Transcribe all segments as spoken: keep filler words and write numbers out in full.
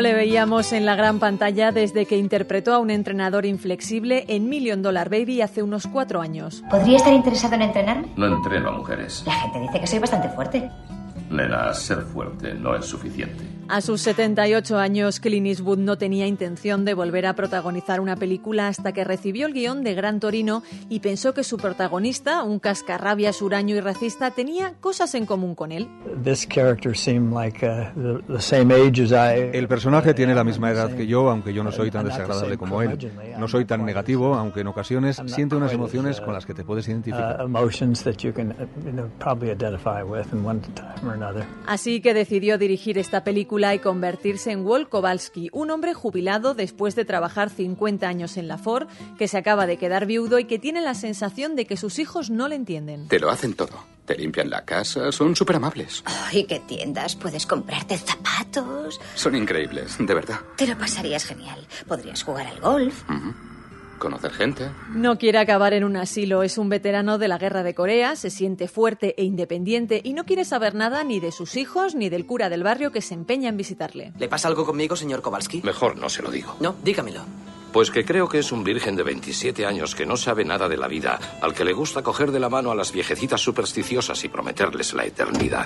le veíamos en la gran pantalla desde que interpretó a un entrenador inflexible en Million Dollar Baby hace unos cuatro años. ¿Podría estar interesado en entrenarme? No entreno a mujeres. La gente dice que soy bastante fuerte. Nena, ser fuerte no es suficiente. A sus setenta y ocho años, Clint Eastwood no tenía intención de volver a protagonizar una película hasta que recibió el guión de Gran Torino y pensó que su protagonista, un cascarrabias huraño y racista, tenía cosas en común con él. El personaje tiene la misma edad que yo, aunque yo no soy tan desagradable como él. No soy tan negativo, aunque en ocasiones siente unas emociones con las que te puedes identificar. Así que decidió dirigir esta película y convertirse en Walt Kowalski, un hombre jubilado después de trabajar cincuenta años en la Ford, que se acaba de quedar viudo y que tiene la sensación de que sus hijos no le entienden. Te lo hacen todo. Te limpian la casa, son súper amables. Ay, qué tiendas, puedes comprarte zapatos. Son increíbles, de verdad. Te lo pasarías genial. Podrías jugar al golf. Uh-huh. Conocer gente. No quiere acabar en un asilo, es un veterano de la guerra de Corea, se siente fuerte e independiente y no quiere saber nada ni de sus hijos ni del cura del barrio que se empeña en visitarle. ¿Le pasa algo conmigo, señor Kowalski? Mejor no se lo digo. No, dígamelo. Pues que creo que es un virgen de veintisiete años que no sabe nada de la vida, al que le gusta coger de la mano a las viejecitas supersticiosas y prometerles la eternidad.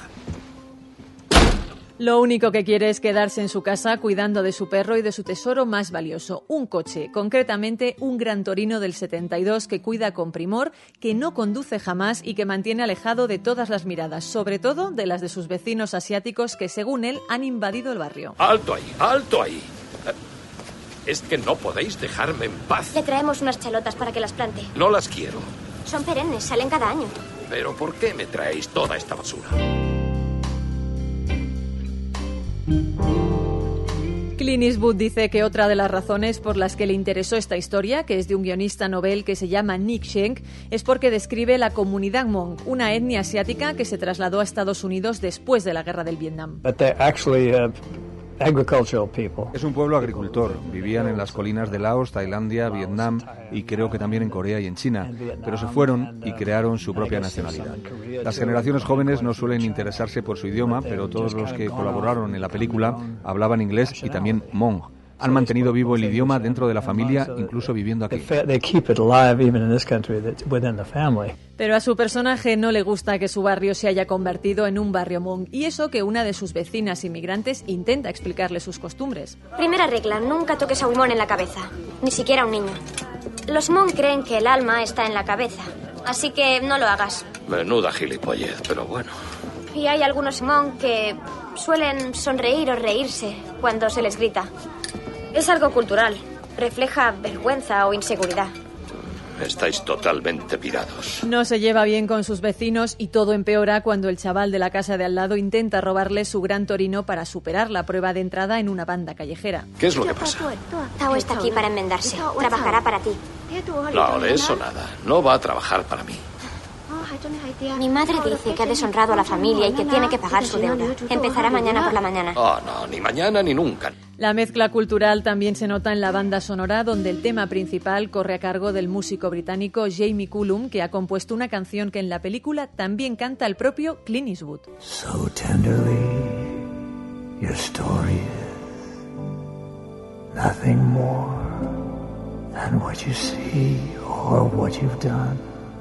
Lo único que quiere es quedarse en su casa cuidando de su perro y de su tesoro más valioso, un coche, concretamente un Gran Torino del setenta y dos que cuida con primor, que no conduce jamás y que mantiene alejado de todas las miradas, sobre todo de las de sus vecinos asiáticos que, según él, han invadido el barrio. ¡Alto ahí! ¡Alto ahí! Es que no podéis dejarme en paz. Le traemos unas chalotas para que las plante. No las quiero. Son perennes, salen cada año. ¿Pero por qué me traéis toda esta basura? Clint Eastwood dice que otra de las razones por las que le interesó esta historia, que es de un guionista novel que se llama Nick Schenk, es porque describe la comunidad Hmong, una etnia asiática que se trasladó a Estados Unidos después de la guerra del Vietnam. Es un pueblo agricultor. Vivían en las colinas de Laos, Tailandia, Vietnam y creo que también en Corea y en China, pero se fueron y crearon su propia nacionalidad. Las generaciones jóvenes no suelen interesarse por su idioma, pero todos los que colaboraron en la película hablaban inglés y también Hmong. Han mantenido vivo el idioma dentro de la familia, incluso viviendo aquí. Pero a su personaje no le gusta que su barrio se haya convertido en un barrio Hmong, y eso que una de sus vecinas inmigrantes intenta explicarle sus costumbres. Primera regla, nunca toques a un Hmong en la cabeza, ni siquiera a un niño. Los Hmong creen que el alma está en la cabeza, así que no lo hagas. Menuda gilipollez, pero bueno. Y hay algunos Hmong que suelen sonreír o reírse cuando se les grita. Es algo cultural. Refleja vergüenza o inseguridad. Estáis totalmente pirados. No se lleva bien con sus vecinos y todo empeora cuando el chaval de la casa de al lado intenta robarle su Gran Torino para superar la prueba de entrada en una banda callejera. ¿Qué es lo que pasa? Tao está aquí para enmendarse. Trabajará para ti. No, de eso nada. No va a trabajar para mí. Mi madre dice que ha deshonrado a la familia y que tiene que pagar su deuda. Empezará mañana por la mañana. Oh, no, ni mañana ni nunca. La mezcla cultural también se nota en la banda sonora, donde el tema principal corre a cargo del músico británico Jamie Cullum, que ha compuesto una canción que en la película también canta el propio Clint Eastwood. So tenderly, your story is nothing more than what you see or what you've done.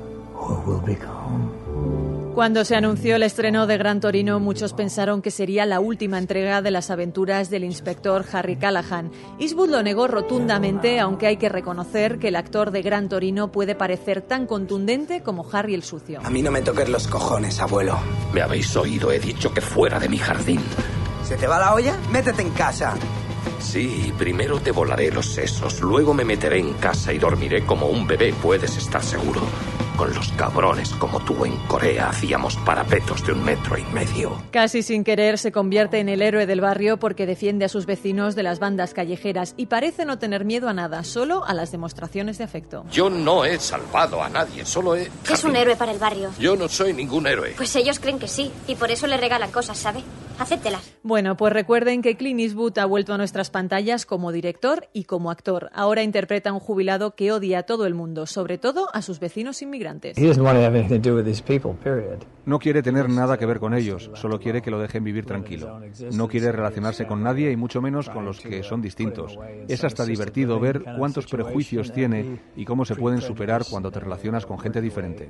Cuando se anunció el estreno de Gran Torino, muchos pensaron que sería la última entrega de las aventuras del inspector Harry Callahan. Eastwood lo negó rotundamente, aunque hay que reconocer que el actor de Gran Torino puede parecer tan contundente como Harry el Sucio. A mí no me toques los cojones, abuelo. Me habéis oído, he dicho que fuera de mi jardín. ¿Se te va la olla? Métete en casa. Sí, primero te volaré los sesos, luego me meteré en casa y dormiré como un bebé, puedes estar seguro. Con los cabrones como tú en Corea hacíamos parapetos de un metro y medio. Casi sin querer se convierte en el héroe del barrio porque defiende a sus vecinos de las bandas callejeras y parece no tener miedo a nada, solo a las demostraciones de afecto. Yo no he salvado a nadie, solo he... Es un héroe para el barrio. Yo no soy ningún héroe. Pues ellos creen que sí, y por eso le regalan cosas, ¿sabe? Acéptelas. Bueno, pues recuerden que Clint Eastwood ha vuelto a nuestras pantallas como director y como actor. Ahora interpreta a un jubilado que odia a todo el mundo, sobre todo a sus vecinos inmigrantes. No quiere tener nada que ver con ellos, solo quiere que lo dejen vivir tranquilo. No quiere relacionarse con nadie y mucho menos con los que son distintos. Es hasta divertido ver cuántos prejuicios tiene y cómo se pueden superar cuando te relacionas con gente diferente.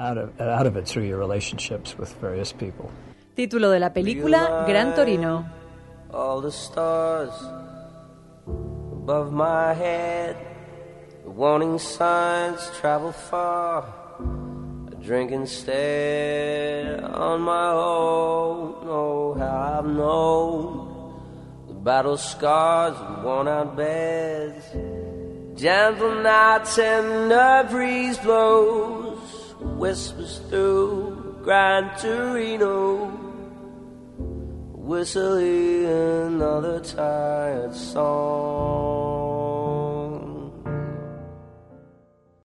Título de la película, Gran Torino. All the stars above my head, the warning signs travel far, a drink instead on my own. Oh, how I've known the battle scars and worn out beds, gentle nights and the breeze blows, whispers through Gran Torino. Whistling another tired song.